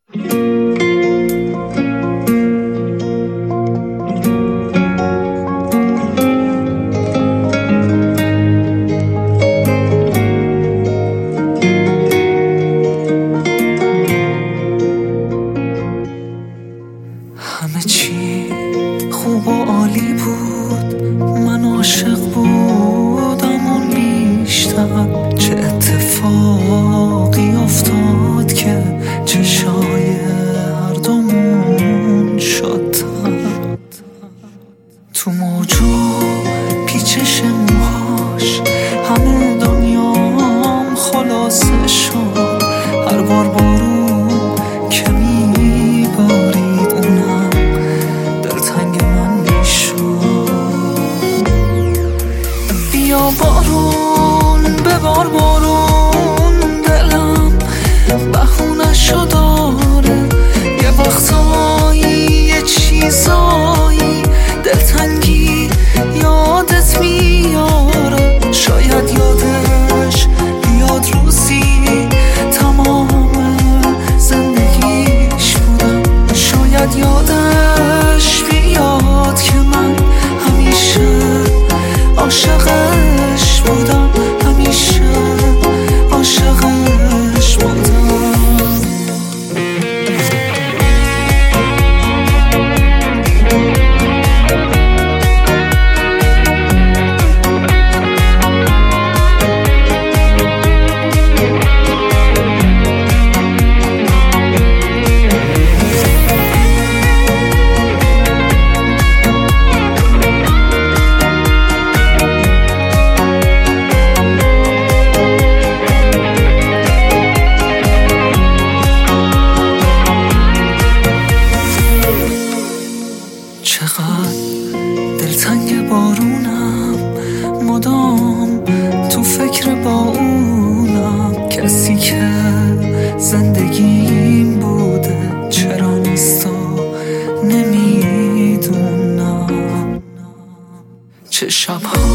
همه چی خوب و عالی بود، من عاشق بودم اون بیشتر. چه اتفاقی افتاد که چشای هر دومون شدتر. تو موجو پیچش موهاش همه دنیام خلاصه شد. هر بار بارون که میبارید اونم دلتنگ من میشد. بیا بارون ببار بارون، دلم بهونه‌شو داره. یه وقتایی یه چیزایی دلتنگی یادت میاره. شاید یادش بیاد روزی تمام زندگیش بودم. شاید یادش بیاد که من همیشه عاشقش بودم، همیشه عاشقش بودم. چقدر دلتنگ بارونم، مدام تو فکر با اونم. کسی که زندگیم بوده چرا نیست و نمیدونم. چه شبها